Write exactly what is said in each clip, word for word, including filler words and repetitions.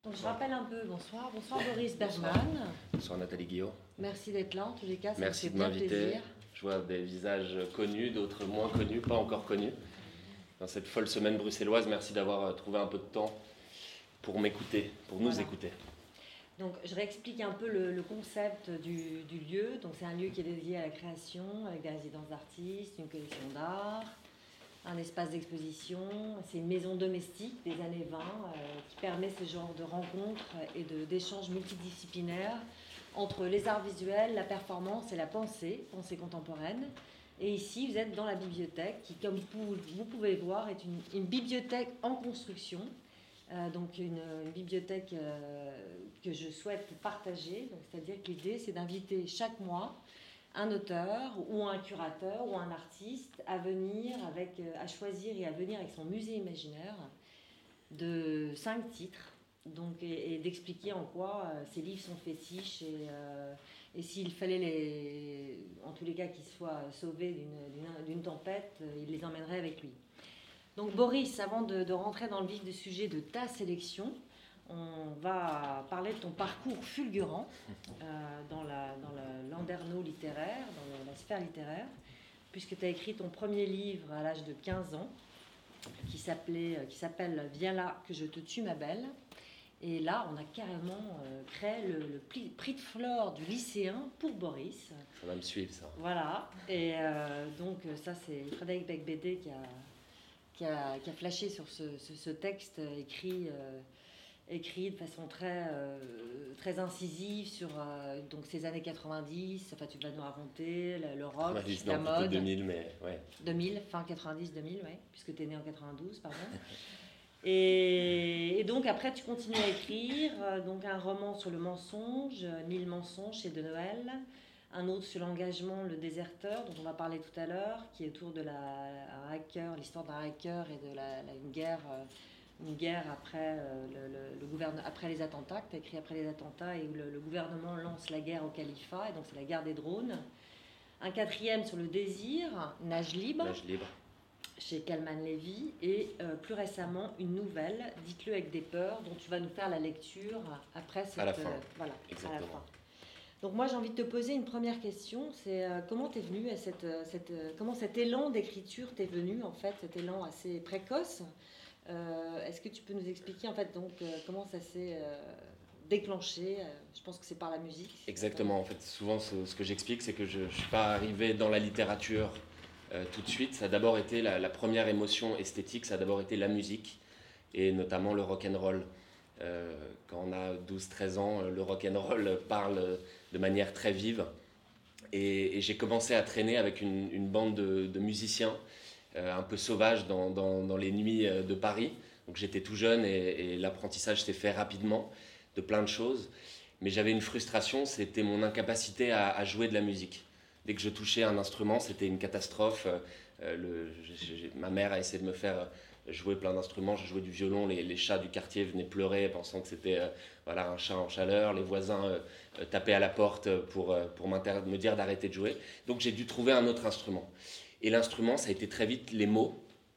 Donc, je rappelle un peu, bonsoir, bonsoir Boris Bergman. Bonsoir Nathalie Guillot. Merci d'être là en tous les cas, ça Merci me fait de bien m'inviter. plaisir. Je vois des visages connus, d'autres moins connus, pas encore connus. Dans cette folle semaine bruxelloise, merci d'avoir trouvé un peu de temps pour m'écouter, pour nous Voilà. écouter. Donc je réexplique un peu le, le concept du, du lieu. Donc c'est un lieu qui est dédié à la création, avec des résidences d'artistes, une collection d'art, un espace d'exposition. C'est une maison domestique des années vingt euh, qui permet ce genre de rencontres et de, d'échanges multidisciplinaires entre les arts visuels, la performance et la pensée, pensée contemporaine. Et ici, vous êtes dans la bibliothèque qui, comme vous, vous pouvez voir, est une, une bibliothèque en construction. Euh, donc une, une bibliothèque euh, que je souhaite partager. Donc, c'est-à-dire que l'idée, c'est d'inviter chaque mois un auteur ou un curateur ou un artiste à venir avec, euh, à choisir et à venir avec son musée imaginaire de cinq titres. Donc, et, et d'expliquer en quoi euh, ces livres sont fétiches et, euh, et s'il fallait les, en tous les cas qu'ils soient sauvés d'une, d'une, d'une tempête, euh, il les emmènerait avec lui. Donc Boris, avant de, de rentrer dans le vif du sujet de ta sélection, on va parler de ton parcours fulgurant euh, dans, la, dans le landerneau littéraire, dans le, la sphère littéraire, puisque tu as écrit ton premier livre à l'âge de quinze ans, qui, s'appelait, qui s'appelle « Viens là que je te tue ma belle ». Et là, on a carrément euh, créé le, le prix, prix de Flore du lycéen pour Boris. Ça va me suivre, ça. Voilà, et euh, donc ça c'est Frédéric Beigbeder qui a... Qui a, qui a flashé sur ce, ce, ce texte écrit, euh, écrit de façon très, euh, très incisive sur euh, donc ces années quatre-vingt-dix. Enfin, tu vas nous raconter le, le rock, quatre-vingt-dix, la non, mode. deux mille, mais ouais. deux mille, fin quatre-vingt-dix deux mille, oui, puisque tu es né en quatre-vingt-douze, pardon. et, et donc, après, tu continues à écrire euh, donc un roman sur le mensonge, Mille mensonges chez De Noël. Un autre sur l'engagement, le déserteur, dont on va parler tout à l'heure, qui est autour de la un hacker, l'histoire d'un hacker et de la, la, une guerre, une guerre après, euh, le, le, le gouverne, après les attentats, que tu as écrit après les attentats, et où le, le gouvernement lance la guerre au califat, et donc c'est la guerre des drones. Un quatrième sur le désir, Nage libre, Nage libre. chez Kalman Levy, et euh, plus récemment une nouvelle, Dites-le avec des peurs, dont tu vas nous faire la lecture après cette... À la fin. Euh, voilà, exactement. À la fin. Donc moi j'ai envie de te poser une première question, c'est euh, comment t'es venu à cette, cette euh, comment cet élan d'écriture t'est venu en fait, cet élan assez précoce. Euh, est-ce que tu peux nous expliquer en fait donc euh, comment ça s'est euh, déclenché? Je pense que c'est par la musique. Exactement. En fait, souvent ce, ce que j'explique, c'est que je ne suis pas arrivé dans la littérature euh, tout de suite. Ça a d'abord été la, la première émotion esthétique, ça a d'abord été la musique et notamment le rock and roll. Euh, quand on a douze treize ans, le rock and roll parle de manière très vive. Et, et j'ai commencé à traîner avec une, une bande de, de musiciens euh, un peu sauvages dans, dans, dans les nuits de Paris. Donc j'étais tout jeune et, et l'apprentissage s'est fait rapidement de plein de choses. Mais j'avais une frustration, c'était mon incapacité à, à jouer de la musique. Dès que je touchais un instrument, c'était une catastrophe. Euh, le, j'ai, j'ai, ma mère a essayé de me faire jouer plein d'instruments. Je jouais du violon, les, les chats du quartier venaient pleurer pensant que c'était euh, voilà, un chat en chaleur. Les voisins euh, euh, tapaient à la porte pour, euh, pour me dire d'arrêter de jouer. Donc j'ai dû trouver un autre instrument. Et l'instrument, ça a été très vite les mots,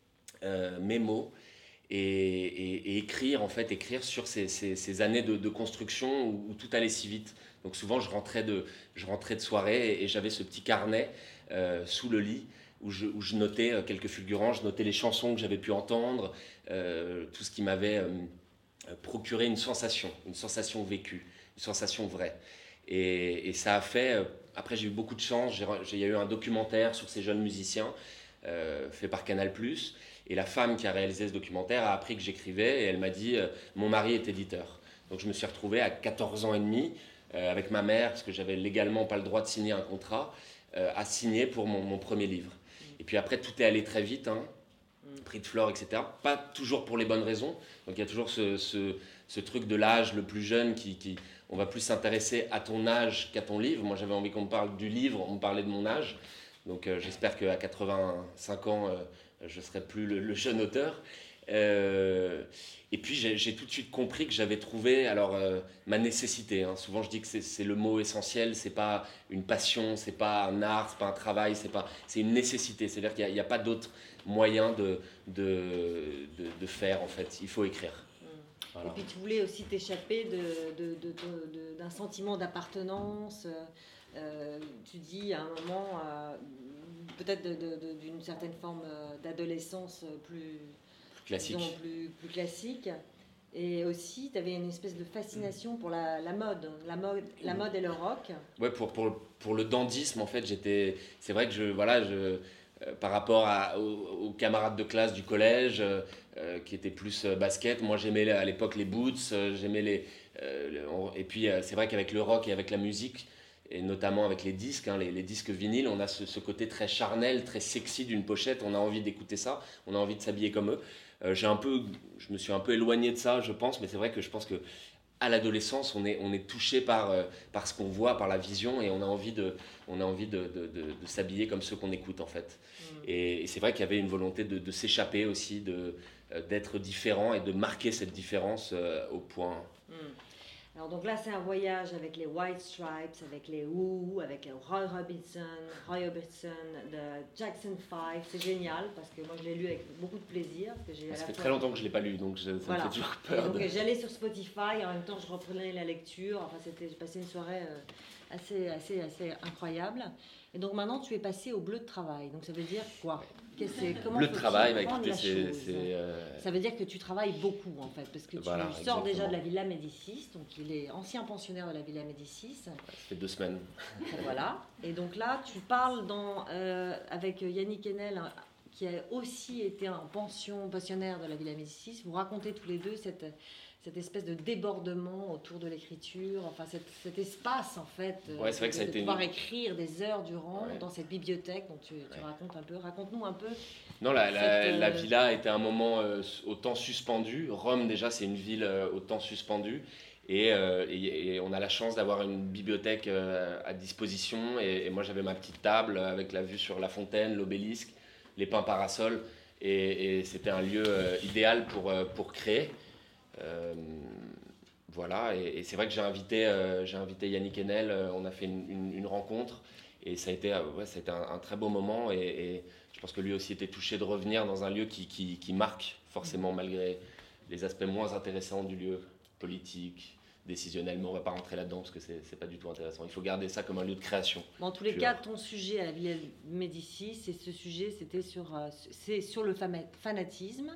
euh, mes mots, et, et, et écrire, en fait, écrire sur ces, ces, ces années de, de construction où, où tout allait si vite. Donc souvent, je rentrais de, je rentrais de soirée et, et j'avais ce petit carnet euh, sous le lit où je, où je notais euh, quelques fulgurants, je notais les chansons que j'avais pu entendre, euh, tout ce qui m'avait euh, procuré une sensation, une sensation vécue, une sensation vraie. Et, et ça a fait... Euh, après, j'ai eu beaucoup de chance, j'ai, j'ai, il y a eu un documentaire sur ces jeunes musiciens euh, fait par Canal plus, et la femme qui a réalisé ce documentaire a appris que j'écrivais, et elle m'a dit euh, « Mon mari est éditeur ». Donc je me suis retrouvé à quatorze ans et demi, euh, avec ma mère, parce que j'avais légalement pas le droit de signer un contrat, euh, à signer pour mon, mon premier livre. Et puis après, tout est allé très vite, hein, prix de Flore, et cetera. Pas toujours pour les bonnes raisons. Donc il y a toujours ce, ce, ce truc de l'âge le plus jeune qui, qui... On va plus s'intéresser à ton âge qu'à ton livre. Moi, j'avais envie qu'on me parle du livre, on me parlait de mon âge. Donc euh, j'espère qu'à quatre-vingt-cinq ans, euh, je ne serai plus le, le jeune auteur. Euh, et puis j'ai, j'ai tout de suite compris que j'avais trouvé alors, euh, ma nécessité. Hein. Souvent je dis que c'est, c'est le mot essentiel, c'est pas une passion, c'est pas un art, c'est pas un travail, c'est, pas, c'est une nécessité. C'est-à-dire qu'il n'y a, a pas d'autre moyen de, de, de, de faire en fait. Il faut écrire. Voilà. Et puis tu voulais aussi t'échapper de, de, de, de, de, d'un sentiment d'appartenance. Euh, tu dis à un moment, euh, peut-être de, de, de, d'une certaine forme d'adolescence plus classique. Disons, plus, plus classique. Et aussi, tu avais une espèce de fascination pour la, la mode, la mode, la mode et le rock. Ouais, pour, pour, pour le dandysme, en fait, j'étais. C'est vrai que je, voilà, je, euh, par rapport à, aux, aux camarades de classe du collège, euh, qui étaient plus euh, basket, moi j'aimais à l'époque les boots, euh, j'aimais les. Euh, le, on, et puis euh, c'est vrai qu'avec le rock et avec la musique, et notamment avec les disques, hein, les, les disques vinyles, on a ce, ce côté très charnel, très sexy d'une pochette, on a envie d'écouter ça, on a envie de s'habiller comme eux. Euh, j'ai un peu, je me suis un peu éloigné de ça, je pense, mais c'est vrai que je pense que à l'adolescence, on est, on est touché par, euh, par ce qu'on voit, par la vision, et on a envie de, on a envie de, de, de, de s'habiller comme ceux qu'on écoute en fait. Mmh. Et, et c'est vrai qu'il y avait une volonté de, de s'échapper aussi, de, euh, d'être différent et de marquer cette différence euh, au point. Mmh. Alors donc là, c'est un voyage avec les White Stripes, avec les Who, avec Roy Orbison, Roy Orbison, de Jackson five. C'est génial parce que moi je l'ai lu avec beaucoup de plaisir. Parce que j'ai ça fait fois... très longtemps que je ne l'ai pas lu, donc ça voilà. me fait toujours peur. Et donc de... j'allais sur Spotify et en même temps je reprenais la lecture. Enfin, c'était, j'ai passé une soirée euh, assez, assez, assez incroyable. Et donc maintenant tu es passé au bleu de travail. Donc ça veut dire quoi? C'est, comment bleu de travail, bah, écoutez, la c'est, chose c'est euh... Ça veut dire que tu travailles beaucoup en fait, parce que tu voilà, sors exactement. déjà de la Villa Médicis, donc il est ancien pensionnaire de la Villa Médicis. Ça fait deux semaines. Voilà, et donc là tu parles dans, euh, avec Yannick Enel, qui a aussi été un pension, pensionnaire de la Villa Médicis. Vous racontez tous les deux cette, cette espèce de débordement autour de l'écriture, enfin cette, cet espace en fait, ouais, c'est vrai de, que ça a de été pouvoir une... écrire des heures durant ouais. dans cette bibliothèque dont tu, tu ouais. racontes un peu. Raconte-nous un peu. Non, la, la, cette, la villa était un moment euh, au temps suspendu. Rome déjà, c'est une ville euh, au temps suspendu. Et, euh, et, et on a la chance d'avoir une bibliothèque euh, à disposition. Et, et moi, j'avais ma petite table avec la vue sur la fontaine, l'obélisque, les pins parasols. Et, et c'était un lieu euh, idéal pour, euh, pour créer. Euh, voilà, et, et c'est vrai que j'ai invité, euh, j'ai invité Yannick Enel, euh, on a fait une, une, une rencontre, et ça a été, euh, ouais, ça a été un, un très beau moment, et, et je pense que lui aussi était touché de revenir dans un lieu qui, qui, qui marque, forcément, malgré les aspects moins intéressants du lieu, politique, décisionnel, mais on ne va pas rentrer là-dedans, parce que ce n'est pas du tout intéressant. Il faut garder ça comme un lieu de création. Bon, en tous les cas, ton sujet à la Villa Médicis, et ce sujet, c'était sur, euh, c'est sur le fanatisme,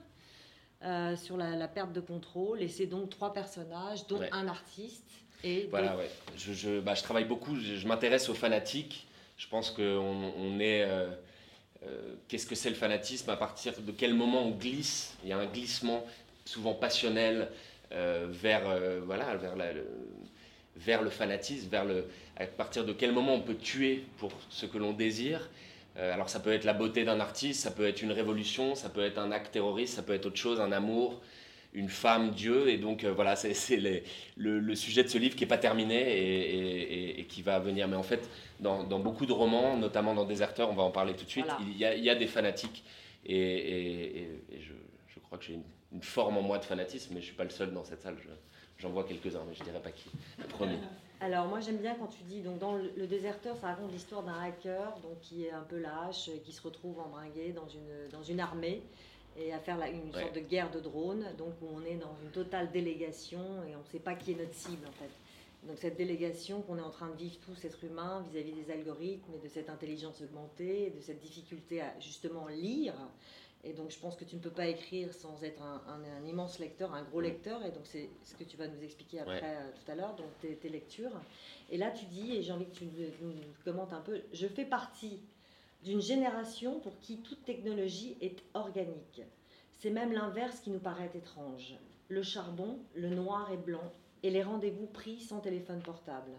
Euh, sur la, la perte de contrôle, et c'est donc trois personnages, dont ouais. un artiste. Et voilà, ouais. Je, je, bah, je travaille beaucoup, je, je m'intéresse aux fanatiques. Je pense qu'on on est... Euh, euh, qu'est-ce que c'est le fanatisme? À partir de quel moment on glisse? Il y a un glissement souvent passionnel euh, vers, euh, voilà, vers, la, le, vers le fanatisme, vers le, à partir de quel moment on peut tuer pour ce que l'on désire. Alors ça peut être la beauté d'un artiste, ça peut être une révolution, ça peut être un acte terroriste, ça peut être autre chose, un amour, une femme, Dieu. Et donc euh, voilà, c'est, c'est les, le, le sujet de ce livre qui n'est pas terminé et, et, et qui va venir. Mais en fait, dans, dans beaucoup de romans, notamment dans Déserteur, on va en parler tout de suite, voilà. il, y a, il y a des fanatiques. Et, et, et, et je, je crois que j'ai une, une forme en moi de fanatisme, mais je ne suis pas le seul dans cette salle. Je, j'en vois quelques-uns, mais je ne dirais pas qui. Le premier. Alors moi j'aime bien quand tu dis, donc dans le, le Déserteur, ça raconte l'histoire d'un hacker donc, qui est un peu lâche, qui se retrouve embringué dans une, dans une armée et à faire la, une ouais. sorte de guerre de drones, donc où on est dans une totale délégation et on ne sait pas qui est notre cible en fait. Donc cette délégation qu'on est en train de vivre tous, êtres humains, vis-à-vis des algorithmes et de cette intelligence augmentée, et de cette difficulté à justement lire. Et donc je pense que tu ne peux pas écrire sans être un, un, un immense lecteur, un gros lecteur, et donc c'est ce que tu vas nous expliquer après ouais. euh, tout à l'heure, donc tes, tes lectures. Et là tu dis, et j'ai envie que tu nous, nous commentes un peu, je fais partie d'une génération pour qui toute technologie est organique. C'est même l'inverse qui nous paraît étrange. Le charbon, le noir et blanc, et les rendez-vous pris sans téléphone portable.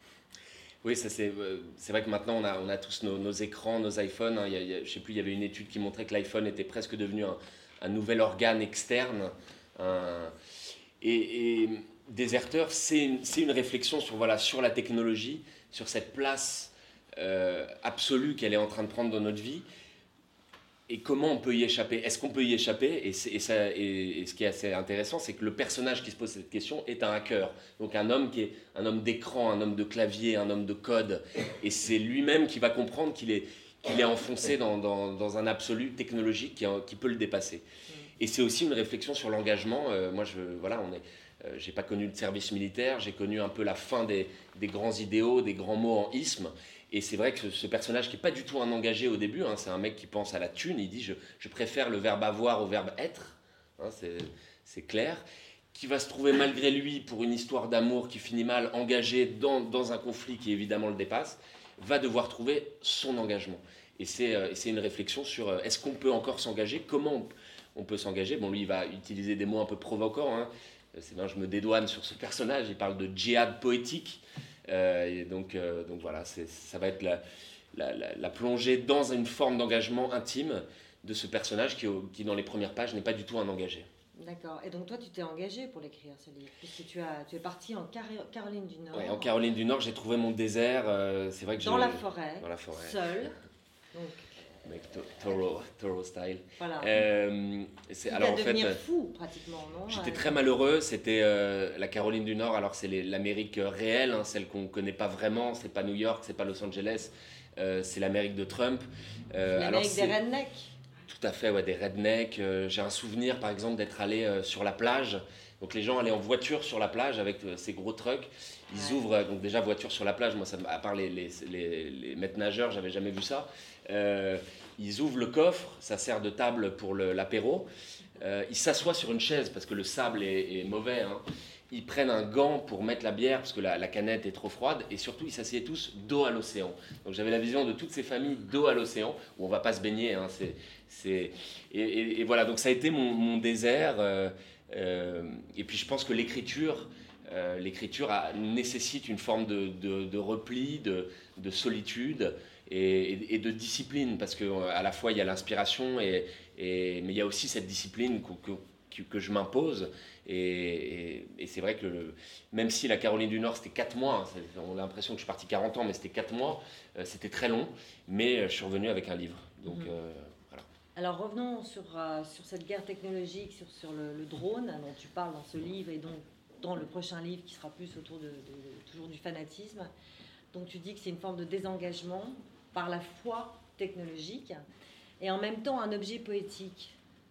Oui, ça c'est, c'est vrai que maintenant on a, on a tous nos, nos écrans, nos iPhones. Hein. Il y a, il y a, je ne sais plus, il y avait une étude qui montrait que l'iPhone était presque devenu un, un nouvel organe externe. Un, et, et Déserteur, c'est une, c'est une réflexion sur, voilà, sur la technologie, sur cette place euh, absolue qu'elle est en train de prendre dans notre vie. Et comment on peut y échapper? Est-ce qu'on peut y échapper? Et, et, ça, et, et ce qui est assez intéressant, c'est que le personnage qui se pose cette question est un hacker. Donc un homme qui est un homme d'écran, un homme de clavier, un homme de code. Et c'est lui-même qui va comprendre qu'il est, qu'il est enfoncé dans, dans, dans un absolu technologique qui, qui peut le dépasser. Et c'est aussi une réflexion sur l'engagement. Euh, moi, je, voilà, on est, euh, j'ai pas connu le service militaire, j'ai connu un peu la fin des, des grands idéaux, des grands mots en isme. Et c'est vrai que ce, ce personnage qui n'est pas du tout un engagé au début, hein, c'est un mec qui pense à la thune, il dit je, je préfère le verbe avoir au verbe être, hein, c'est, c'est clair, qui va se trouver malgré lui pour une histoire d'amour qui finit mal, engagé dans, dans un conflit qui évidemment le dépasse, va devoir trouver son engagement. Et c'est, euh, et c'est une réflexion sur euh, est-ce qu'on peut encore s'engager, comment on, on peut s'engager. Bon, lui, il va utiliser des mots un peu provocants, hein. C'est bien, je me dédouane sur ce personnage, il parle de djihad poétique. Euh, et donc, euh, donc voilà, c'est, ça va être la, la, la, la plongée dans une forme d'engagement intime de ce personnage qui, qui, dans les premières pages, n'est pas du tout un engagé. D'accord. Et donc toi, tu t'es engagé pour l'écrire, ce livre, puisque tu, as, tu es parti en Car- Caroline du Nord. Ouais, en Caroline du Nord, j'ai trouvé mon désert. Euh, c'est vrai que dans j'ai, la forêt. Dans la forêt. Seul. Donc, Avec Toro, Toro style. Voilà. Euh, c'est, tu alors, vas en devenir fait, fou, pratiquement, non? J'étais euh, très malheureux. C'était euh, la Caroline du Nord. Alors, c'est les, l'Amérique réelle, hein, celle qu'on ne connaît pas vraiment. C'est pas New York, c'est pas Los Angeles. Euh, c'est l'Amérique de Trump. Euh, L'Amérique alors, des rednecks. Tout à fait, ouais, des rednecks. Euh, j'ai un souvenir, par exemple, d'être allé euh, sur la plage. Donc, les gens allaient en voiture sur la plage avec euh, ces gros trucks. Ils ouais. ouvrent, euh, donc déjà, voiture sur la plage. Moi, ça, à part les, les, les, les maîtres nageurs, j'avais jamais vu ça. Euh, Ils ouvrent le coffre, ça sert de table pour le, l'apéro. Euh, ils s'assoient sur une chaise parce que le sable est, est mauvais. Hein. Ils prennent un gant pour mettre la bière parce que la, la canette est trop froide. Et surtout, ils s'assiedent tous dos à l'océan. Donc j'avais la vision de toutes ces familles dos à l'océan où on ne va pas se baigner. Hein. C'est, c'est... Et, et, et voilà, donc ça a été mon, mon désert. Euh, euh, et puis je pense que l'écriture, euh, l'écriture a, nécessite une forme de, de, de repli, de, de solitude. Et, et de discipline, parce qu'à la fois il y a l'inspiration, et, et, mais il y a aussi cette discipline que, que, que je m'impose. Et, et, et c'est vrai que le, même si la Caroline du Nord c'était quatre mois, hein, on a l'impression que je suis parti quarante ans, mais c'était quatre mois, euh, c'était très long, mais je suis revenu avec un livre. Donc, mmh. euh, voilà. Alors revenons sur, euh, sur cette guerre technologique, sur, sur le, le drone dont tu parles dans ce livre, et donc dans le prochain livre qui sera plus autour de, de, de toujours du fanatisme. Donc tu dis que c'est une forme de désengagement par la foi technologique et en même temps un objet poétique.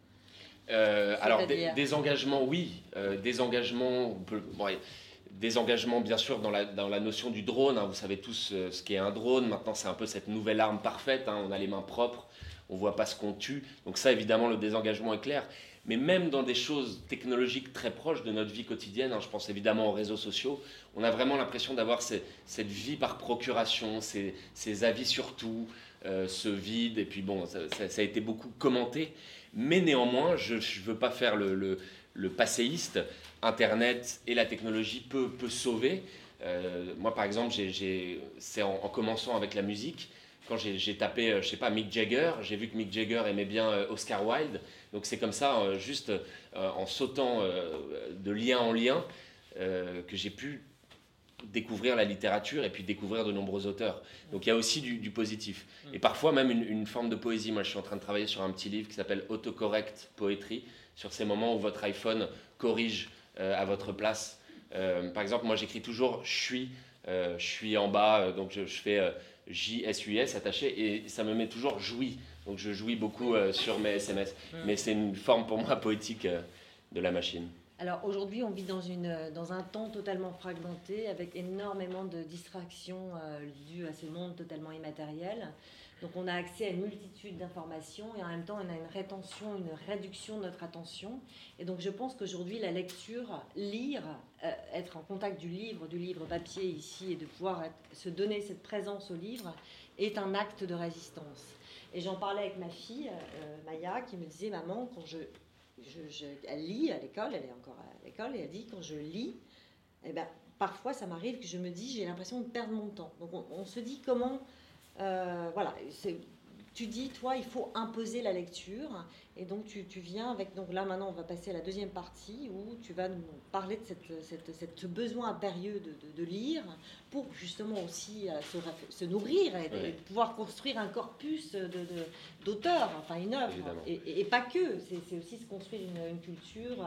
Euh, alors des, des engagements, oui, euh, des engagements, on peut, bon, des engagements bien sûr dans la, dans la notion du drone. Hein, vous savez tous euh, ce qu'est un drone. Maintenant c'est un peu cette nouvelle arme parfaite. Hein, on a les mains propres, on voit pas ce qu'on tue. Donc ça évidemment le désengagement est clair. Mais même dans des choses technologiques très proches de notre vie quotidienne, hein, je pense évidemment aux réseaux sociaux, on a vraiment l'impression d'avoir ces, cette vie par procuration, ces, ces avis sur tout, euh, ce vide, et puis bon, ça, ça, ça a été beaucoup commenté, mais néanmoins, je ne veux pas faire le, le, le passéiste, Internet et la technologie peut, peut sauver. Euh, moi par exemple, j'ai, j'ai, c'est en, en commençant avec la musique, quand j'ai, j'ai tapé, euh, je sais pas, Mick Jagger, j'ai vu que Mick Jagger aimait bien euh, Oscar Wilde. Donc c'est comme ça, euh, juste euh, en sautant euh, de lien en lien, euh, que j'ai pu découvrir la littérature et puis découvrir de nombreux auteurs. Donc il y a aussi du, du positif. Et parfois même une, une forme de poésie. Moi je suis en train de travailler sur un petit livre qui s'appelle Autocorrect Poetry, sur ces moments où votre iPhone corrige euh, à votre place. Euh, par exemple, moi j'écris toujours « je suis euh, », je suis en bas, donc je, je fais euh, J S U S attaché, et ça me met toujours « jouis ». Donc je jouis beaucoup euh, sur mes S M S, mmh. mais c'est une forme pour moi poétique euh, de la machine. Alors aujourd'hui on vit dans, une, dans un temps totalement fragmenté, avec énormément de distractions euh, dues à ce monde totalement immatériel. Donc on a accès à une multitude d'informations et en même temps on a une rétention, une réduction de notre attention. Et donc je pense qu'aujourd'hui la lecture, lire, euh, être en contact du livre, du livre papier ici, et de pouvoir être, se donner cette présence au livre est un acte de résistance. Et j'en parlais avec ma fille, euh, Maya, qui me disait, maman, quand je, je, je, elle lit à l'école, elle est encore à l'école, et elle dit, quand je lis, eh ben, parfois ça m'arrive que je me dis, j'ai l'impression de perdre mon temps. Donc on, on se dit comment, euh, voilà, c'est, tu dis, toi, il faut imposer la lecture, et donc tu, tu viens avec, donc là maintenant on va passer à la deuxième partie, où tu vas nous parler de cette, cette, cette besoin impérieux de, de, de lire, pour justement aussi euh, se, se nourrir et, oui. et pouvoir construire un corpus de, de, d'auteurs, enfin une œuvre, et, et, et pas que, c'est, c'est aussi se construire une, une culture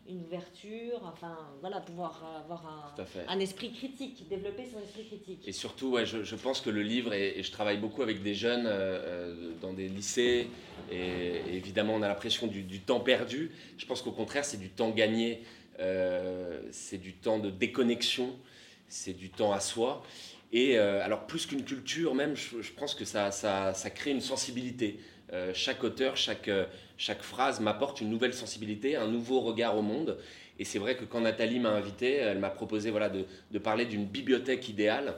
une ouverture, enfin voilà, pouvoir avoir un, un esprit critique, développer son esprit critique. Et surtout, ouais, je, je pense que le livre, et, et je travaille beaucoup avec des jeunes euh, dans des lycées, et, et évidemment on a l'impression du, du temps perdu. Je pense qu'au contraire, c'est du temps gagné, euh, c'est du temps de déconnexion, c'est du temps à soi. Et euh, alors plus qu'une culture même, je, je pense que ça, ça, ça crée une sensibilité. Euh, chaque auteur, chaque, chaque phrase m'apporte une nouvelle sensibilité, un nouveau regard au monde. Et c'est vrai que quand Nathalie m'a invité, elle m'a proposé voilà, de, de parler d'une bibliothèque idéale.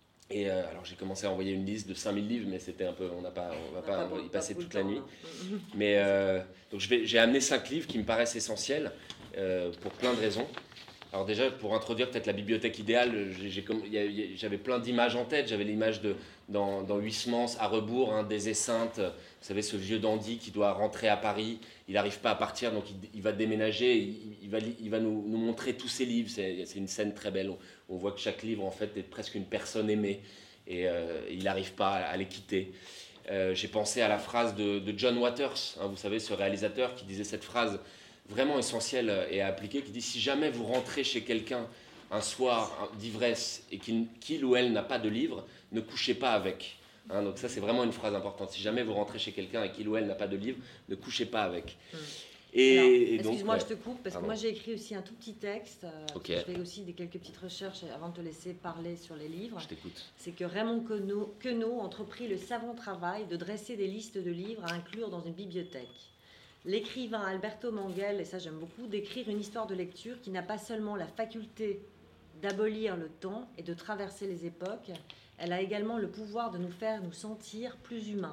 Et euh, alors j'ai commencé à envoyer une liste de cinq mille livres, mais c'était un peu, on n'a pas, on va pas, pas y passer toute la nuit. Hein. Mais euh, donc je vais, j'ai amené cinq livres qui me paraissent essentiels euh, pour plein de raisons. Alors déjà, pour introduire peut-être la bibliothèque idéale, j'ai, j'ai, j'ai, j'avais plein d'images en tête. J'avais l'image de, dans, dans Huysmans, à rebours, hein, des Esseintes. Vous savez, ce vieux dandy qui doit rentrer à Paris. Il n'arrive pas à partir, donc il, il va déménager. Il, il va, il va nous, nous montrer tous ses livres. C'est, c'est une scène très belle. On, on voit que chaque livre, en fait, est presque une personne aimée. Et euh, il n'arrive pas à, à les quitter. Euh, j'ai pensé à la phrase de, de John Waters, hein, vous savez, ce réalisateur qui disait cette phrase vraiment essentiel et à appliquer, qui dit: si jamais vous rentrez chez quelqu'un un soir d'ivresse et qu'il, qu'il ou elle n'a pas de livre, ne couchez pas avec. Hein, donc ça, c'est vraiment une phrase importante. Si jamais vous rentrez chez quelqu'un et qu'il ou elle n'a pas de livre, ne couchez pas avec. Hum. Et, Alors, et donc, excuse-moi, ouais. je te coupe, parce Pardon. que moi j'ai écrit aussi un tout petit texte. Euh, Okay. Je fais aussi des quelques petites recherches avant de te laisser parler sur les livres. Je t'écoute. C'est que Raymond Queneau, Queneau entreprit le savant travail de dresser des listes de livres à inclure dans une bibliothèque. L'écrivain Alberto Manguel, et ça j'aime beaucoup, d'écrire une histoire de lecture qui n'a pas seulement la faculté d'abolir le temps et de traverser les époques, elle a également le pouvoir de nous faire nous sentir plus humains.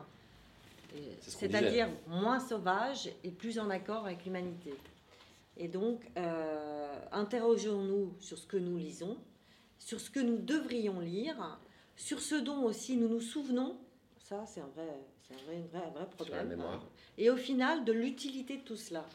C'est ce C'est-à-dire moins sauvages et plus en accord avec l'humanité. Et donc, euh, interrogeons-nous sur ce que nous lisons, sur ce que nous devrions lire, sur ce dont aussi nous nous souvenons. Ça, c'est un vrai, c'est un vrai, un vrai, un vrai problème. Sur la mémoire. Et au final, de l'utilité de tout cela.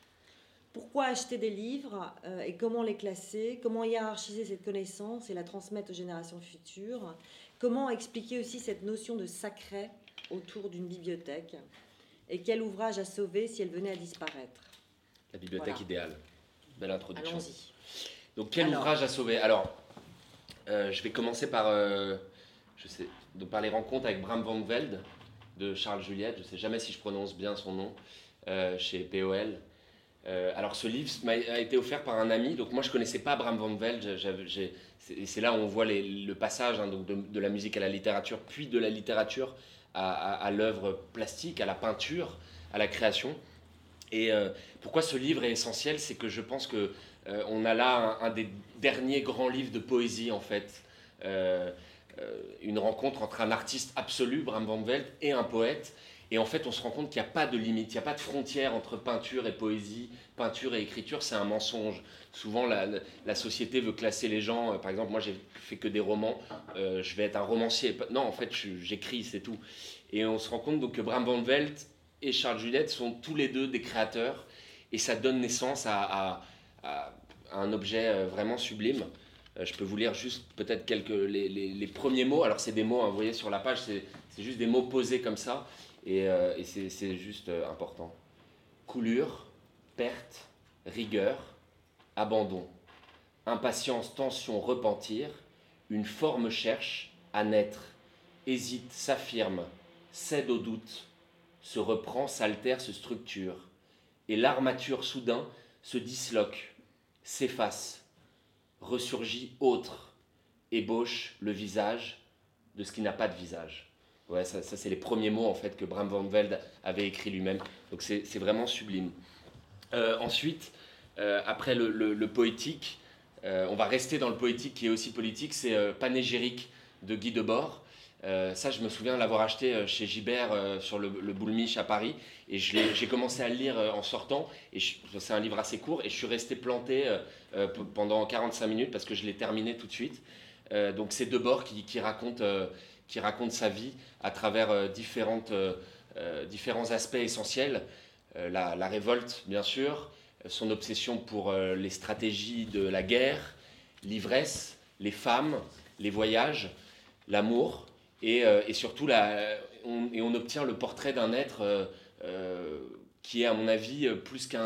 Pourquoi acheter des livres euh, et comment les classer? Comment hiérarchiser cette connaissance et la transmettre aux générations futures? Comment expliquer aussi cette notion de sacré autour d'une bibliothèque? Et quel ouvrage à sauver si elle venait à disparaître? La bibliothèque Voilà. idéale. Belle introduction. Allons-y. Donc quel Alors, ouvrage à sauver? Alors, euh, je vais commencer par, euh, je sais, de, par les rencontres avec Bram van Velde de Charles Juliette. Je ne sais jamais si je prononce bien son nom, euh, chez P O L. Euh, alors ce livre m'a a été offert par un ami, donc moi je ne connaissais pas Bram van Velde. J'avais, j'ai, c'est, c'est là où on voit les, le passage hein, donc de, de la musique à la littérature, puis de la littérature à, à, à l'œuvre plastique, à la peinture, à la création. Et euh, pourquoi ce livre est essentiel, c'est que je pense qu'on euh, a là un, un des derniers grands livres de poésie en fait. Euh, euh, une rencontre entre un artiste absolu, Bram van Velde, et un poète. Et en fait, on se rend compte qu'il n'y a pas de limite, il n'y a pas de frontière entre peinture et poésie, peinture et écriture, c'est un mensonge. Souvent, la, la société veut classer les gens. Par exemple, moi, j'ai fait que des romans, euh, je vais être un romancier. Non, en fait, je, j'écris, c'est tout. Et on se rend compte donc, que Bram van Velde et Charles Juliette sont tous les deux des créateurs, et ça donne naissance à, à, à, à un objet vraiment sublime. Euh, je peux vous lire juste peut-être quelques, les, les, les premiers mots. Alors, c'est des mots, hein, vous voyez sur la page, c'est, c'est juste des mots posés comme ça. Et, euh, et c'est, c'est juste euh, important. Coulure, perte, rigueur, abandon, impatience, tension, repentir, une forme cherche à naître, hésite, s'affirme, cède au doute, se reprend, s'altère, se structure, et l'armature soudain se disloque, s'efface, ressurgit autre, ébauche le visage de ce qui n'a pas de visage. Ouais, ça, ça c'est les premiers mots en fait que Bram van Velde avait écrit lui-même. Donc c'est, c'est vraiment sublime. Euh, ensuite, euh, après le, le, le poétique, euh, on va rester dans le poétique qui est aussi politique. C'est euh, Panégyrique de Guy Debord. Euh, ça, je me souviens l'avoir acheté chez Gibert euh, sur le, le Boulmiche à Paris. Et je l'ai, j'ai commencé à le lire euh, en sortant. Et je, c'est un livre assez court. Et je suis resté planté euh, euh, pendant quarante-cinq minutes parce que je l'ai terminé tout de suite. Euh, donc c'est Debord qui, qui raconte. Euh, qui raconte sa vie à travers euh, différentes, euh, euh, différents aspects essentiels. Euh, la, la révolte, bien sûr, son obsession pour euh, les stratégies de la guerre, l'ivresse, les femmes, les voyages, l'amour, et, euh, et surtout, la, on, et on obtient le portrait d'un être euh, euh, qui est, à mon avis, plus qu'un,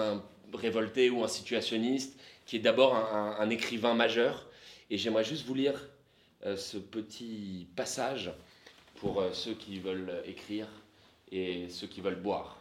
révolté ou un situationniste, qui est d'abord un, un, un écrivain majeur. Et j'aimerais juste vous lire euh, ce petit passage pour euh, ceux qui veulent écrire et ceux qui veulent boire.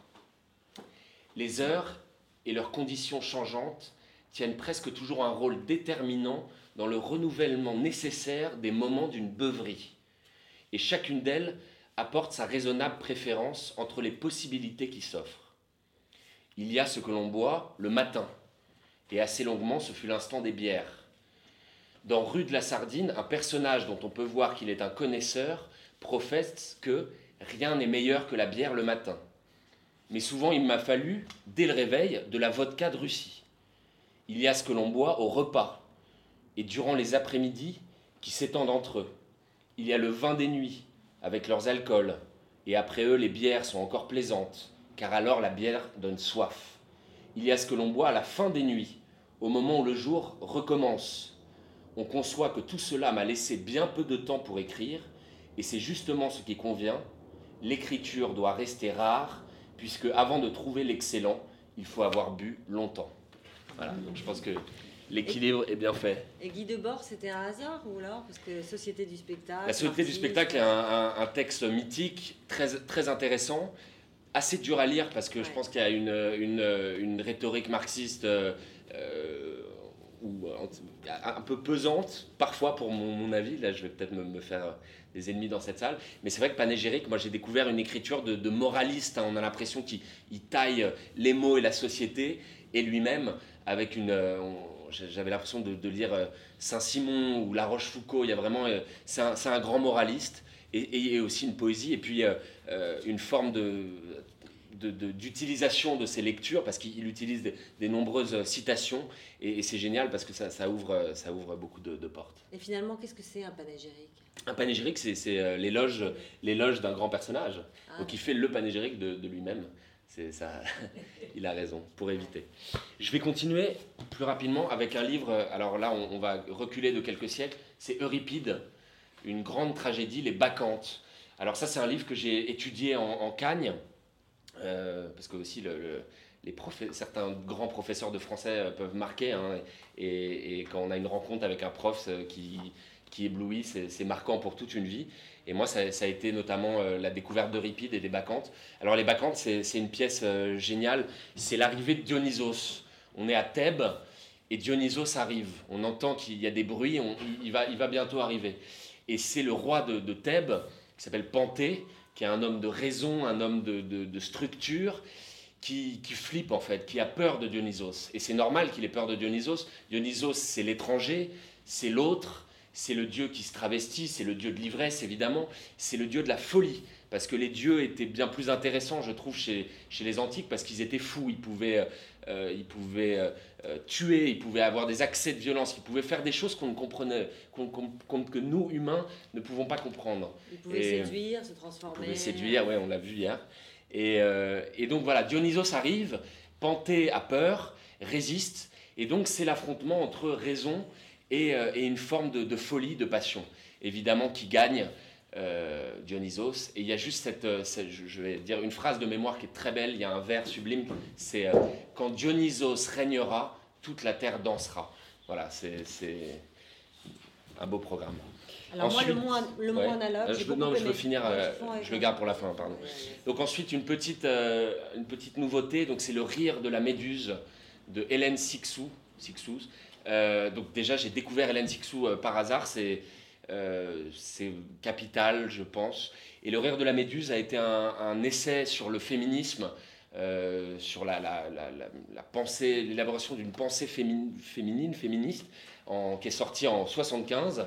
Les heures et leurs conditions changeantes tiennent presque toujours un rôle déterminant dans le renouvellement nécessaire des moments d'une beuverie. Et chacune d'elles apporte sa raisonnable préférence entre les possibilités qui s'offrent. Il y a ce que l'on boit le matin, et assez longuement ce fut l'instant des bières. Dans Rue de la Sardine, un personnage dont on peut voir qu'il est un connaisseur professe que rien n'est meilleur que la bière le matin. Mais souvent il m'a fallu, dès le réveil, de la vodka de Russie. Il y a ce que l'on boit au repas, et durant les après-midi qui s'étendent entre eux. Il y a le vin des nuits, avec leurs alcools, et après eux les bières sont encore plaisantes, car alors la bière donne soif. Il y a ce que l'on boit à la fin des nuits, au moment où le jour recommence. On conçoit que tout cela m'a laissé bien peu de temps pour écrire, et c'est justement ce qui convient. L'écriture doit rester rare, puisque avant de trouver l'excellent, il faut avoir bu longtemps. Voilà, donc je pense que l'équilibre est bien fait. Et Guy Debord, c'était un hasard ou alors? Parce que Société du spectacle... La Société du spectacle est un, un, un texte mythique, très, très intéressant, assez dur à lire, parce que ouais. je pense qu'il y a une, une, une rhétorique marxiste euh, ou, un peu pesante, parfois pour mon, mon avis. Là, je vais peut-être me, me faire des ennemis dans cette salle. Mais c'est vrai que Panégyrique, moi j'ai découvert une écriture de, de moraliste. Hein. On a l'impression qu'il taille les mots et la société, et lui-même, avec une... On, j'avais l'impression de, de lire Saint-Simon ou La Rochefoucauld. Il y a vraiment, c'est un, c'est un grand moraliste, et, et aussi une poésie, et puis euh, une forme de, de, de, d'utilisation de ses lectures, parce qu'il utilise des, des nombreuses citations, et, et c'est génial parce que ça, ça, ouvre, ça ouvre beaucoup de, de portes. Et finalement, qu'est-ce que c'est un panégyrique? Un panégyrique, c'est, c'est l'éloge, l'éloge d'un grand personnage, ah. donc il fait le panégyrique de, de lui-même. C'est ça, il a raison, pour éviter. Je vais continuer plus rapidement avec un livre, alors là on, on va reculer de quelques siècles, c'est Euripide, une grande tragédie, Les Bacchantes. Alors ça c'est un livre que j'ai étudié en, en Cagne, euh, parce que aussi le, le, les profs, certains grands professeurs de français peuvent marquer, hein, et, et quand on a une rencontre avec un prof qui, qui éblouit, c'est, c'est marquant pour toute une vie. Et moi, ça, ça a été notamment euh, la découverte d'Euripide et des Bacchantes. Alors, les Bacchantes, c'est, c'est une pièce euh, géniale. C'est l'arrivée de Dionysos. On est à Thèbes et Dionysos arrive. On entend qu'il y a des bruits, on, il, va, il va bientôt arriver. Et c'est le roi de, de Thèbes, qui s'appelle Panthée, qui est un homme de raison, un homme de, de, de structure, qui, qui flippe en fait, qui a peur de Dionysos. Et c'est normal qu'il ait peur de Dionysos. Dionysos, c'est l'étranger, c'est l'autre. C'est le dieu qui se travestit, c'est le dieu de l'ivresse évidemment, c'est le dieu de la folie, parce que les dieux étaient bien plus intéressants, je trouve, chez, chez les antiques, parce qu'ils étaient fous, ils pouvaient, euh, ils pouvaient euh, tuer, ils pouvaient avoir des accès de violence, ils pouvaient faire des choses qu'on ne comprenait, qu'on, qu'on, que nous, humains, ne pouvons pas comprendre. Ils pouvaient et, séduire, se transformer. Ils pouvaient séduire, ouais, on l'a vu hier. Et, euh, et donc voilà, Dionysos arrive, Panthée a peur, résiste, et donc c'est l'affrontement entre raison Et, euh, et une forme de, de folie, de passion, évidemment, qui gagne euh, Dionysos. Et il y a juste cette, euh, cette, je vais dire une phrase de mémoire qui est très belle, il y a un vers sublime, c'est euh, « Quand Dionysos régnera, toute la terre dansera ». Voilà, c'est, c'est un beau programme. Alors ensuite, moi, le mot, le mot ouais, analogue, je veux, non, je veux finir, euh, je le garde pour la fin, pardon. Ouais, ouais. Donc ensuite, une petite, euh, une petite nouveauté, donc c'est Le Rire de la Méduse de Hélène Cixous. Cixous. Euh, donc déjà, j'ai découvert Hélène Cixous euh, par hasard, c'est, euh, c'est capital, je pense. Et Le Rire de la Méduse a été un, un essai sur le féminisme, euh, sur la, la, la, la, la pensée, l'élaboration d'une pensée féminine, féminine féministe, en, qui est sortie en soixante-quinze,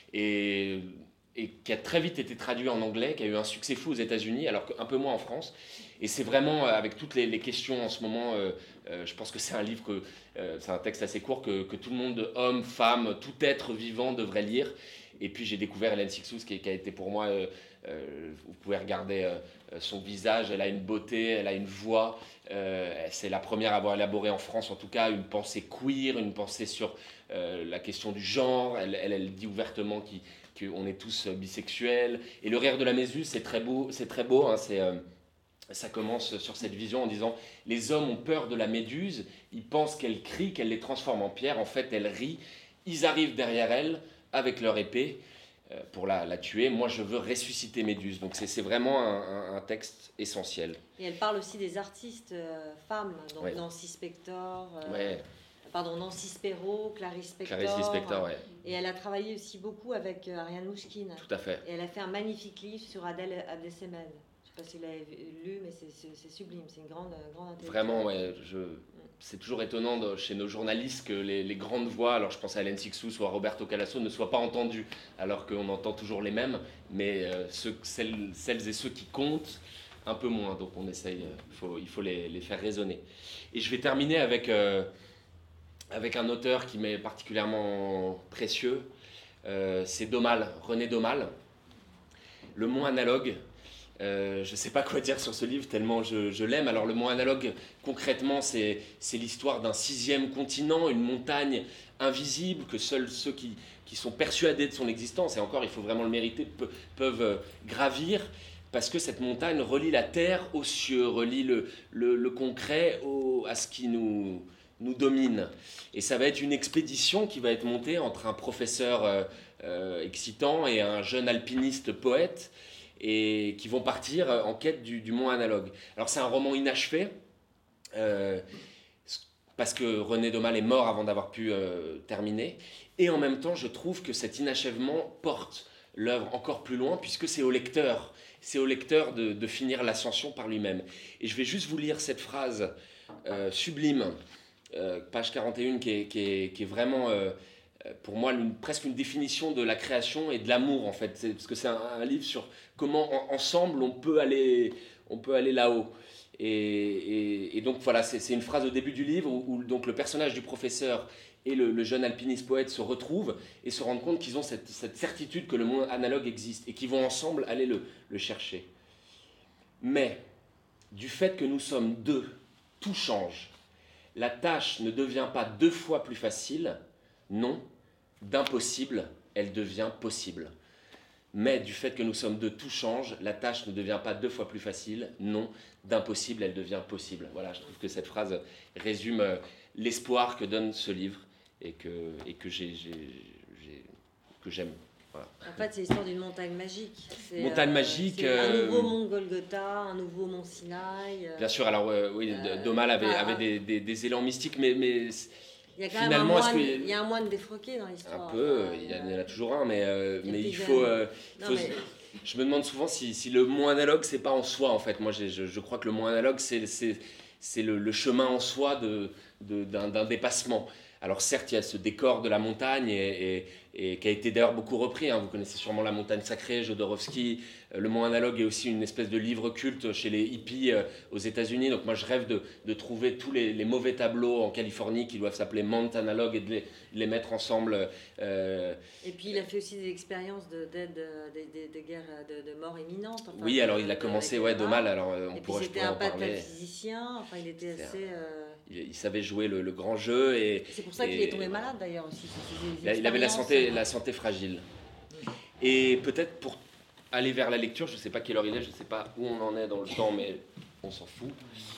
et, et qui a très vite été traduit en anglais, qui a eu un succès fou aux États-Unis, alors qu'un peu moins en France. Et c'est vraiment, avec toutes les, les questions en ce moment, euh, euh, je pense que c'est un livre, que, euh, c'est un texte assez court que, que tout le monde, homme, femme, tout être vivant devrait lire. Et puis j'ai découvert Hélène Cixous, qui, qui a été pour moi, euh, euh, vous pouvez regarder euh, son visage, elle a une beauté, elle a une voix. Euh, c'est la première à avoir élaboré en France, en tout cas, une pensée queer, une pensée sur euh, la question du genre. Elle, elle, elle dit ouvertement qu'il, qu'on est tous bisexuels. Et Le Rire de la Méduse, c'est très beau, c'est très beau, hein, c'est... Euh, ça commence sur cette vision en disant « Les hommes ont peur de la méduse, ils pensent qu'elle crie, qu'elle les transforme en pierre. En fait, elle rit. Ils arrivent derrière elle avec leur épée euh, pour la, la tuer. Moi, je veux ressusciter Méduse. » Donc c'est vraiment un, un, un texte essentiel. Et elle parle aussi des artistes euh, femmes, donc ouais. Nancy Spector, euh, ouais. pardon, Nancy Spero, Clarice Spector. Clarice Spector, ouais. Et elle a travaillé aussi beaucoup avec euh, Ariane Mouchkine. Tout à fait. Et elle a fait un magnifique livre sur Adèle Abdessemed. Je ne sais pas si vous l'avez lu, mais c'est sublime, c'est une grande, grande intellectuelle. Vraiment, ouais. Je... C'est toujours étonnant de, chez nos journalistes que les, les grandes voix, alors je pense à Hélène Sixous ou à Roberto Calasso, ne soient pas entendues, alors qu'on entend toujours les mêmes, mais euh, ceux, celles, celles et ceux qui comptent, un peu moins. Donc on essaye, euh, faut, il faut les, les faire résonner. Et je vais terminer avec, euh, avec un auteur qui m'est particulièrement précieux, euh, c'est Daumal, René Daumal. Le mot analogue. Euh, je ne sais pas quoi dire sur ce livre tellement je, je l'aime. Alors le mot analogue, concrètement, c'est l'histoire d'un sixième continent, une montagne invisible que seuls ceux qui, qui sont persuadés de son existence, et encore il faut vraiment le mériter, pe, peuvent gravir, parce que cette montagne relie la terre aux cieux, relie le, le, le concret au, à ce qui nous, nous domine. Et ça va être une expédition qui va être montée entre un professeur euh, euh, excitant et un jeune alpiniste poète, et qui vont partir en quête du, du mont analogue. Alors c'est un roman inachevé, euh, parce que René Daumal est mort avant d'avoir pu euh, terminer, et en même temps je trouve que cet inachèvement porte l'œuvre encore plus loin, puisque c'est au lecteur, c'est au lecteur de, de finir l'ascension par lui-même. Et je vais juste vous lire cette phrase euh, sublime, euh, page quarante et un, qui est, qui est, qui est vraiment... Euh, pour moi, une, presque une définition de la création et de l'amour, en fait. Parce que c'est un, un livre sur comment, en, ensemble, on peut aller, on peut aller là-haut. Et, et, et donc, voilà, c'est une phrase au début du livre où, où donc, le personnage du professeur et le, le jeune alpiniste poète se retrouvent et se rendent compte qu'ils ont cette, cette certitude que le monde analogue existe et qu'ils vont ensemble aller le, le chercher. Mais, du fait que nous sommes deux, tout change. La tâche ne devient pas deux fois plus facile. Non, d'impossible, elle devient possible. Mais du fait que nous sommes deux, tout change, la tâche ne devient pas deux fois plus facile. Non, d'impossible, elle devient possible. Voilà, je trouve que cette phrase résume l'espoir que donne ce livre et que, et que j'ai, que j'aime. Voilà. En fait, c'est l'histoire d'une montagne magique. Montagne euh, magique. Euh, un nouveau mont Golgotha, un nouveau mont Sinaï. Bien sûr, alors euh, oui, euh, Daumal avait, ah, avait des, des, des élans mystiques, mais... mais il y a quand Finalement, même un moine, il y a un moine défroqué dans l'histoire. Un peu, enfin, il, y a, il y en a toujours un, mais, euh, mais il faut... Euh, non, faut mais... Je me demande souvent si, si le mot analogue, c'est pas en soi, en fait. Moi, je, je crois que le mot analogue, c'est le, le chemin en soi de, de, d'un dépassement. Alors certes, il y a ce décor de la montagne, et, et, et qui a été d'ailleurs beaucoup repris. Hein. Vous connaissez sûrement La Montagne Sacrée, Jodorowsky. Le mot analogue est aussi une espèce de livre culte chez les hippies euh, aux États-Unis. Donc moi, je rêve de, de trouver tous les, les mauvais tableaux en Californie qui doivent s'appeler Mount Analog et de les, de les mettre ensemble. Euh... Et puis il a fait aussi des expériences d'aide de, de, de, de guerre, de, de mort imminente. Enfin, oui, alors il a commencé, ouais, Daumal. Alors on et pourrait, puis c'était un pataphysicien. Enfin, il était assez. Euh... Il, il savait jouer le, le grand jeu et. C'est pour ça qu'il est tombé malade d'ailleurs aussi. Il, il avait la santé, la santé fragile. Et peut-être pour aller vers la lecture, je ne sais pas quelle heure il est, je ne sais pas où on en est dans le temps, mais on s'en fout.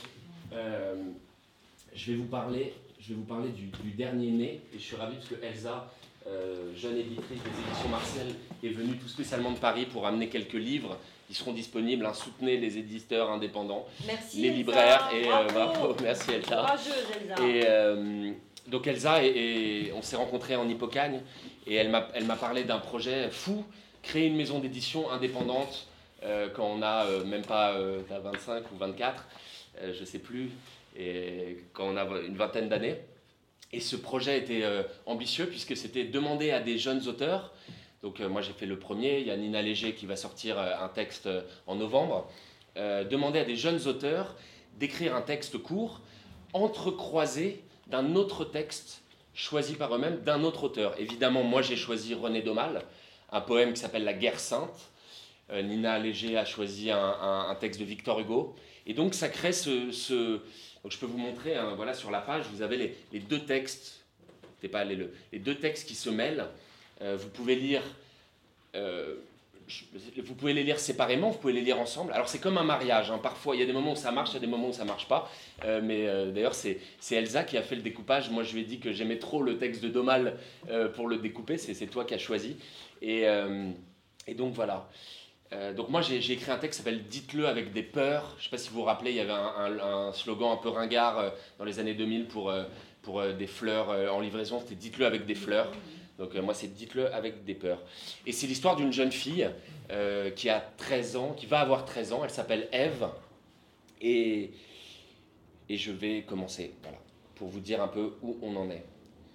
Euh, je vais vous parler, je vais vous parler du, du dernier né, et je suis ravi parce que Elsa, euh, jeune éditrice des éditions Marcel, est venue tout spécialement de Paris pour amener quelques livres. Ils seront disponibles. Hein, soutenez les éditeurs indépendants, merci, les Elsa. libraires, et bravo. Euh, bravo, merci Elsa. Courageuse, Elsa. Et euh, donc Elsa, et, et on s'est rencontrés en Hippocagne, et elle m'a elle m'a parlé d'un projet fou. Créer une maison d'édition indépendante euh, quand on a euh, même pas euh, vingt-cinq ou vingt-quatre, euh, je ne sais plus, et quand on a une vingtaine d'années. Et ce projet était euh, ambitieux puisque c'était demander à des jeunes auteurs. Donc euh, moi j'ai fait le premier, il y a Nina Léger qui va sortir euh, un texte euh, en novembre. Euh, demander à des jeunes auteurs d'écrire un texte court, entrecroisé d'un autre texte choisi par eux-mêmes, d'un autre auteur. Évidemment, moi j'ai choisi René Daumal, un poème qui s'appelle La Guerre sainte. Euh, Nina Léger a choisi un, un, un texte de Victor Hugo. Et donc ça crée ce... ce... Donc je peux vous montrer, hein, voilà, sur la page, vous avez les, les deux textes, pas les, les deux textes qui se mêlent. Euh, vous pouvez lire euh, je, vous pouvez les lire séparément, vous pouvez les lire ensemble. Alors c'est comme un mariage, hein. Parfois il y a des moments où ça marche, il y a des moments où ça ne marche pas. Euh, mais euh, d'ailleurs c'est, c'est Elsa qui a fait le découpage. Moi je lui ai dit que j'aimais trop le texte de Domal euh, pour le découper, c'est, c'est toi qui as choisi. Et, euh, et donc voilà. Euh, donc moi j'ai, j'ai écrit un texte qui s'appelle « Dites-le avec des peurs ». Je ne sais pas si vous vous rappelez, il y avait un, un, un slogan un peu ringard euh, dans les années deux mille pour, euh, pour euh, des fleurs euh, en livraison, c'était « Dites-le avec des fleurs ». Donc euh, moi c'est « Dites-le avec des peurs ». Et c'est l'histoire d'une jeune fille euh, qui a treize ans, qui va avoir treize ans, elle s'appelle Ève. Et, et je vais commencer, voilà, pour vous dire un peu où on en est.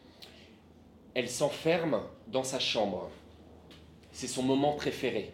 Elle s'enferme dans sa chambre. C'est son moment préféré.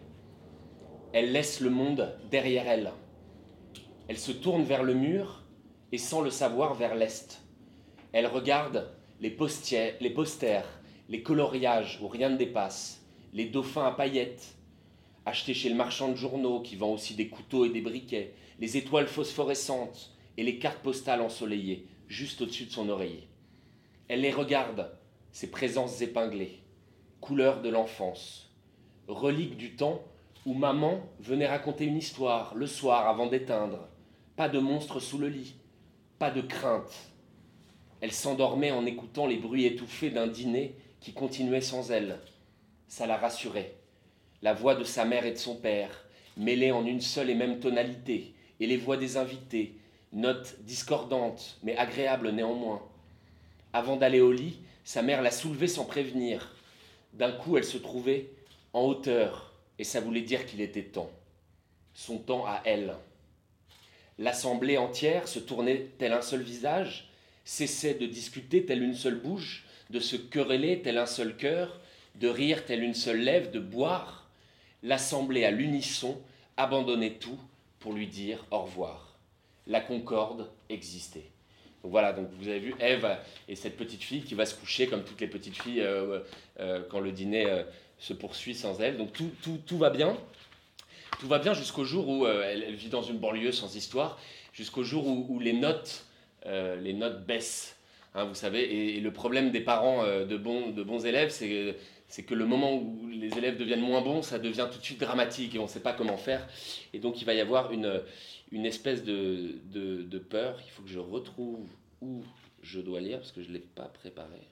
Elle laisse le monde derrière elle. Elle se tourne vers le mur et, sans le savoir, vers l'est. Elle regarde les, postiers, les posters, les coloriages où rien ne dépasse, les dauphins à paillettes, achetés chez le marchand de journaux qui vend aussi des couteaux et des briquets, les étoiles phosphorescentes et les cartes postales ensoleillées, juste au-dessus de son oreiller. Elle les regarde, ces présences épinglées, couleurs de l'enfance, reliques du temps où maman venait raconter une histoire le soir avant d'éteindre. Pas de monstre sous le lit, pas de crainte. Elle s'endormait en écoutant les bruits étouffés d'un dîner qui continuait sans elle. Ça la rassurait. La voix de sa mère et de son père, mêlées en une seule et même tonalité, et les voix des invités, notes discordantes, mais agréables néanmoins. Avant d'aller au lit, sa mère l'a soulevée sans prévenir. D'un coup, elle se trouvait en hauteur, et ça voulait dire qu'il était temps. Son temps à elle. L'assemblée entière se tournait tel un seul visage, cessait de discuter telle une seule bouche, de se quereller tel un seul cœur, de rire telle une seule lèvre, de boire. L'assemblée à l'unisson abandonnait tout pour lui dire au revoir. La concorde existait. Donc voilà, donc vous avez vu Ève et cette petite fille qui va se coucher comme toutes les petites filles euh, euh, quand le dîner euh, se poursuit sans elle. Donc tout, tout, tout va bien. Tout va bien jusqu'au jour où euh, elle, elle vit dans une banlieue sans histoire, jusqu'au jour où, où les notes, euh, les notes baissent. Hein, vous savez, et, et le problème des parents euh, de, bons, de bons élèves, c'est, c'est que le moment où les élèves deviennent moins bons, ça devient tout de suite dramatique et on ne sait pas comment faire. Et donc il va y avoir une, une espèce de, de, de peur. Il faut que je retrouve où je dois lire parce que je ne l'ai pas préparé.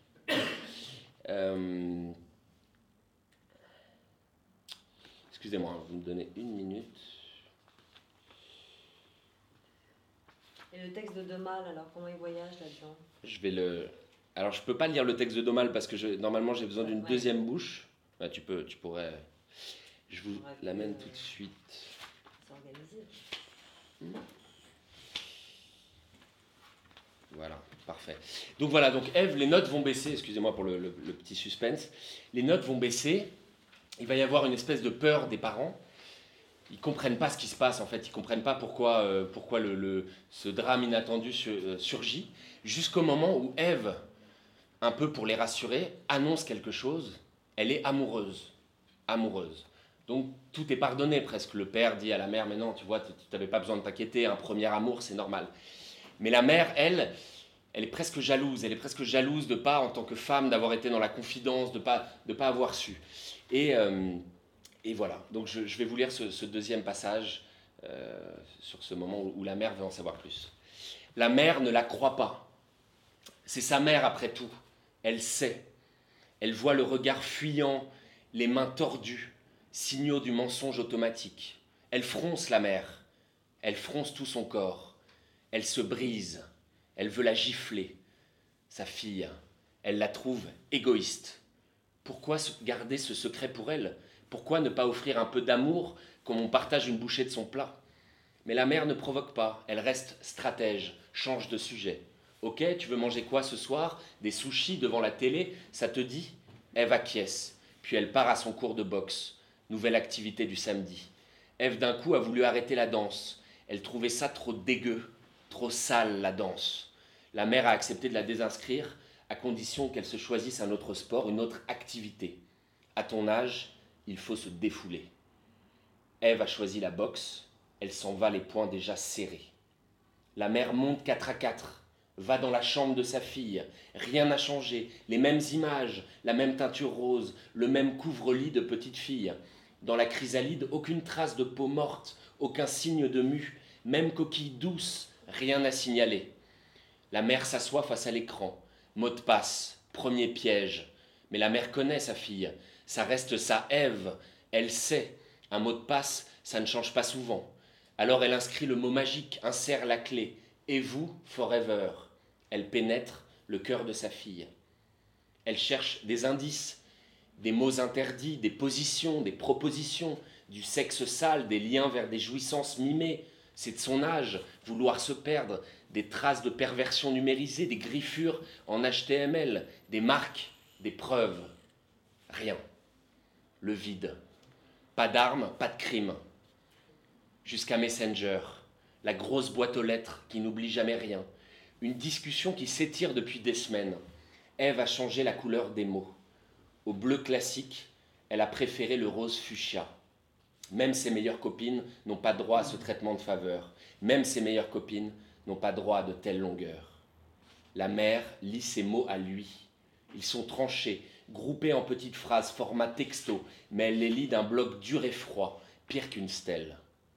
Euh, excusez-moi, vous me donnez une minute. Et le texte de Domal, alors comment il voyage là-dedans? Je vais le... Alors, je ne peux pas lire le texte de Domal parce que je... normalement, j'ai besoin d'une ouais. deuxième bouche. Bah, tu, peux, tu pourrais... Je vous l'amène tout de suite. S'organiser. Hmm. Voilà, parfait. Donc voilà, donc Ève, les notes vont baisser. Excusez-moi pour le, le, le petit suspense. Les notes vont baisser. Il va y avoir une espèce de peur des parents. Ils ne comprennent pas ce qui se passe, en fait. Ils ne comprennent pas pourquoi, euh, pourquoi le, le, ce drame inattendu sur, euh, surgit. Jusqu'au moment où Ève, un peu pour les rassurer, annonce quelque chose. Elle est amoureuse. Amoureuse. Donc, tout est pardonné presque. Le père dit à la mère, mais non, tu vois, tu n'avais pas besoin de t'inquiéter. Un premier amour, c'est normal. Mais la mère, elle, elle est presque jalouse. Elle est presque jalouse de ne pas, en tant que femme, d'avoir été dans la confidence, de ne pas, de pas avoir su. Et... Euh, Et voilà, donc je, je vais vous lire ce, ce deuxième passage euh, sur ce moment où, où la mère veut en savoir plus. La mère ne la croit pas. C'est sa mère après tout. Elle sait. Elle voit le regard fuyant, les mains tordues, signaux du mensonge automatique. Elle fronce la mère. Elle fronce tout son corps. Elle se brise. Elle veut la gifler. Sa fille, elle la trouve égoïste. Pourquoi garder ce secret pour elle ? Pourquoi ne pas offrir un peu d'amour comme on partage une bouchée de son plat? Mais la mère ne provoque pas, elle reste stratège, change de sujet. Ok, tu veux manger quoi ce soir? Des sushis devant la télé, ça te dit? Ève acquiesce, puis elle part à son cours de boxe, nouvelle activité du samedi. Ève d'un coup a voulu arrêter la danse, elle trouvait ça trop dégueu, trop sale la danse. La mère a accepté de la désinscrire à condition qu'elle se choisisse un autre sport, une autre activité. À ton âge, il faut se défouler. Ève a choisi la boxe, elle s'en va les poings déjà serrés. La mère monte quatre à quatre, va dans la chambre de sa fille, rien n'a changé, les mêmes images, la même teinture rose, le même couvre-lit de petite fille. Dans la chrysalide, aucune trace de peau morte, aucun signe de mue, même coquille douce, rien à signaler. La mère s'assoit face à l'écran. Mot de passe, premier piège. Mais la mère connaît sa fille. Ça reste sa Ève. Elle sait. Un mot de passe, ça ne change pas souvent. Alors elle inscrit le mot magique, insère la clé. Et vous, forever. Elle pénètre le cœur de sa fille. Elle cherche des indices, des mots interdits, des positions, des propositions, du sexe sale, des liens vers des jouissances mimées. C'est de son âge, vouloir se perdre, des traces de perversion numérisée, des griffures en H T M L, des marques, des preuves. Rien. Le vide. Pas d'armes, pas de crime. Jusqu'à Messenger, la grosse boîte aux lettres qui n'oublie jamais rien. Une discussion qui s'étire depuis des semaines. Ève a changé la couleur des mots. Au bleu classique, elle a préféré le rose fuchsia. Même ses meilleures copines n'ont pas droit à ce traitement de faveur. Même ses meilleures copines n'ont pas droit à de telles longueurs. La mère lit ces mots à lui. Ils sont tranchés, groupés en petites phrases, format texto, mais elle les lit d'un bloc dur et froid, pire qu'une stèle.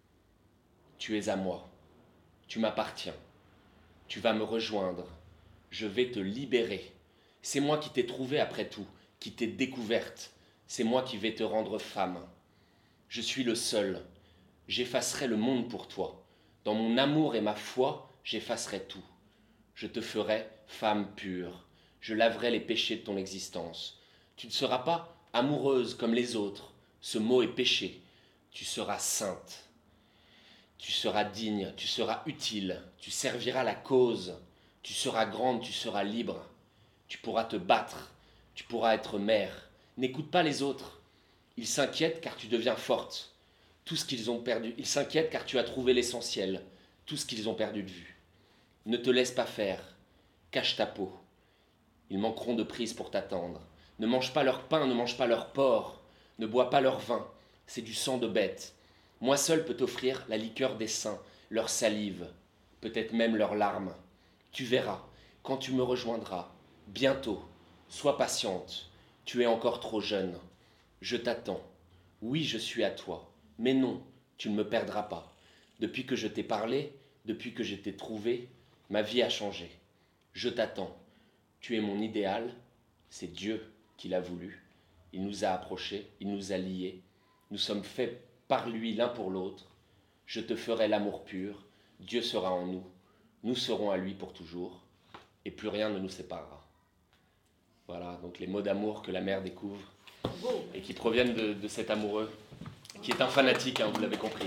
Tu es à moi. Tu m'appartiens. Tu vas me rejoindre. Je vais te libérer. C'est moi qui t'ai trouvée après tout, qui t'ai découverte. C'est moi qui vais te rendre femme. Je suis le seul. J'effacerai le monde pour toi. Dans mon amour et ma foi, j'effacerai tout. Je te ferai femme pure. Je laverai les péchés de ton existence. Tu ne seras pas amoureuse comme les autres. Ce mot est péché. Tu seras sainte. Tu seras digne, tu seras utile. Tu serviras la cause. Tu seras grande, tu seras libre. Tu pourras te battre. Tu pourras être mère. N'écoute pas les autres. Ils s'inquiètent car tu deviens forte. Tout ce qu'ils ont perdu. Ils s'inquiètent car tu as trouvé l'essentiel. Tout ce qu'ils ont perdu de vue. Ne te laisse pas faire. Cache ta peau. Ils manqueront de prise pour t'attendre. Ne mange pas leur pain, ne mange pas leur porc. Ne bois pas leur vin. C'est du sang de bête. Moi seul peux t'offrir la liqueur des saints, leur salive, peut-être même leurs larmes. Tu verras, quand tu me rejoindras, bientôt, sois patiente. Tu es encore trop jeune. Je t'attends. Oui, je suis à toi. Mais non, tu ne me perdras pas. Depuis que je t'ai parlé, depuis que je t'ai trouvé, ma vie a changé. Je t'attends. Tu es mon idéal. C'est Dieu qui l'a voulu. Il nous a approchés, il nous a liés. Nous sommes faits par lui l'un pour l'autre. Je te ferai l'amour pur. Dieu sera en nous. Nous serons à lui pour toujours. Et plus rien ne nous séparera. Voilà, donc les mots d'amour que la mère découvre et qui proviennent de, de cet amoureux, qui est un fanatique, hein, vous l'avez compris.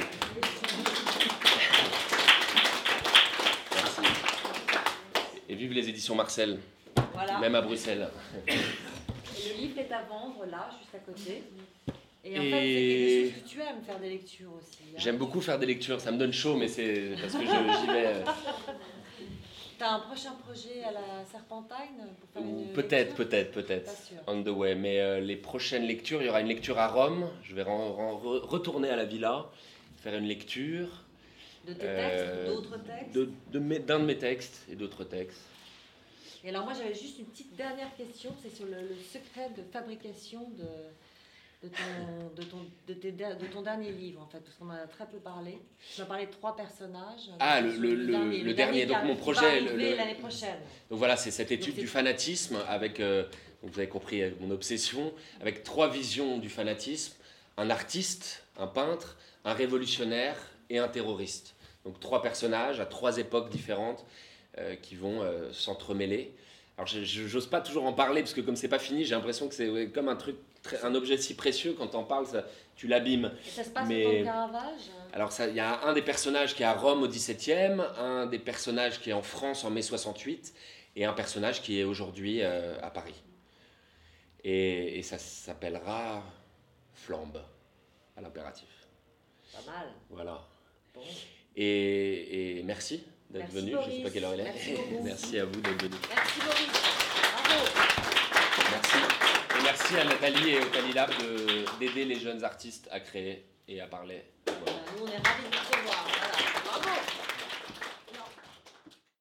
Merci. Et vive les éditions Marcel, voilà. Même à Bruxelles. Et le livre est à vendre là, juste à côté. Et en Et... fait, c'est quelque chose que tu aimes, faire des lectures aussi. Hein. J'aime beaucoup faire des lectures, ça me donne chaud, mais c'est parce que je, j'y vais... T'as un prochain projet à la Serpentine pour faire une Peut-être, lecture peut-être, peut-être. On the way. Mais euh, les prochaines lectures, il y aura une lecture à Rome. Je vais ren- ren- retourner à la villa, faire une lecture. De tes textes, euh, d'autres textes de, de mes, D'un de mes textes et d'autres textes. Et alors moi j'avais juste une petite dernière question, c'est sur le, le secret de fabrication de... De ton, de, ton, de, tes, de ton dernier livre, en fait, parce qu'on en a très peu parlé. Tu m'as parlé de trois personnages. Ah, le, le, le, dernier, le, le dernier, donc mon projet. Le, le, l'année prochaine. Donc voilà, c'est cette étude donc, du fanatisme, avec, euh, donc vous avez compris mon obsession, avec trois visions du fanatisme, un artiste, un peintre, un révolutionnaire et un terroriste. Donc trois personnages à trois époques différentes euh, qui vont euh, s'entremêler. Alors je n'ose pas toujours en parler parce que comme c'est pas fini, j'ai l'impression que c'est ouais, comme un truc, très, un objet si précieux, quand t'en parles, ça, tu l'abîmes. Et ça se passe Mais... au temps de Caravage ? Alors il y a un des personnages qui est à Rome au dix-septième, un des personnages qui est en France en mai soixante-huit et un personnage qui est aujourd'hui euh, à Paris. Et, et ça s'appellera Flambe, à l'impératif. Pas mal. Voilà. Bon. Et, et merci d'être merci venu, Boris. Je ne sais pas quelle heure il est. Merci, merci à vous d'être venu. Merci Boris, bravo. Merci. Et merci à Nathalie et au Talilab de, d'aider les jeunes artistes à créer et à parler. Voilà. Nous on est ravis de vous revoir. Voilà. Bravo.